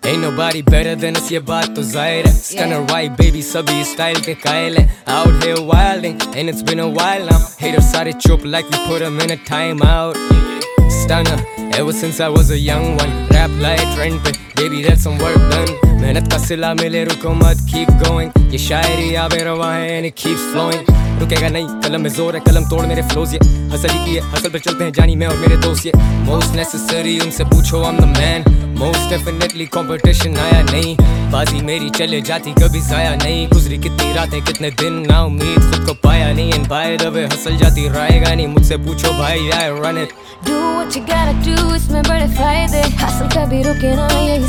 Ain't nobody better than us, ये बात तो जाहिर है. Stunner white baby सभी style के कायल है. Out here wilding and it's been a while now. Haters सारे चुप like we put them in a time out. Stunner ever since I was a young one. Rap like trend पे baby that's some work done. मेहनत का सिला मिले रुको मत keep going. ये शायरी आवे रवा है and it keeps flowing. रुकेगा नहीं कलम में जोर है कलम तोड़ मेरे फ्लोज ये हसल ही की है हसल पे चलते हैं जानी मैं और मेरे दोस्त ये most necessary उनसे पूछो I'm the man most definitely competition आया नहीं बाजी मेरी चले जाती कभी जाया नहीं गुजरी कितनी रातें कितने दिन ना उम्मीद खुद को पाया नहीं and by the way hustle जाती रहेगा नहीं मुझसे पूछो भाई I run it Do what you gotta do इसमें बड़े फायदे हासिल कभी रुके ना यही